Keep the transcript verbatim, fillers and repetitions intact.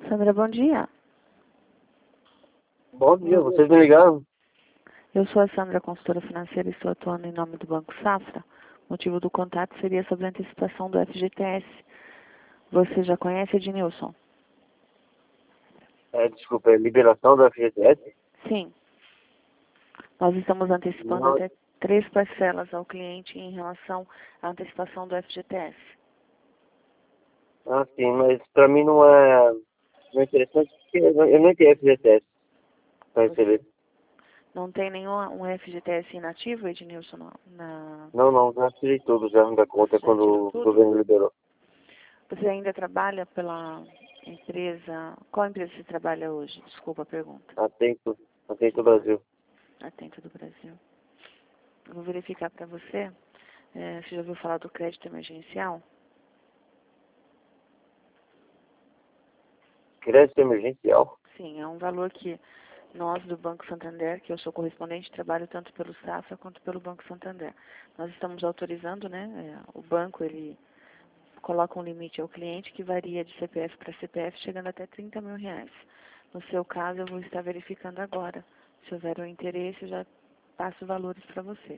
Sandra, bom dia. Bom dia, vocês me ligaram? Eu sou a Sandra, consultora financeira, e estou atuando em nome do Banco Safra. O motivo do contato seria sobre a antecipação do F G T S. Você já conhece, Ednilson? É, desculpa, é liberação do F G T S? Sim. Nós estamos antecipando Não, até três parcelas ao cliente em relação à antecipação do F G T S. ah, sim, mas pra mim não é, não é interessante porque eu não, eu nem tenho F G T S pra receber. Não tem nenhum um F G T S inativo, Ednilson, na... na- Não, não, já tirei tudo já da conta Já tirou quando o tudo? governo liberou. Você ainda trabalha pela empresa... Qual empresa você trabalha hoje? Desculpa a pergunta. Atento, atento Brasil. Atento do Brasil. Eu vou verificar para você. É, você já ouviu falar do crédito emergencial? Crédito emergencial? Sim, é um valor que nós do Banco Santander, que eu sou correspondente, trabalho tanto pelo Safra quanto pelo Banco Santander. Nós estamos autorizando, né? É, o banco, ele coloca um limite ao cliente que varia de C P F para C P F, chegando até trinta mil reais. No seu caso, eu vou estar verificando agora. Se houver um interesse, eu já passo valores para você.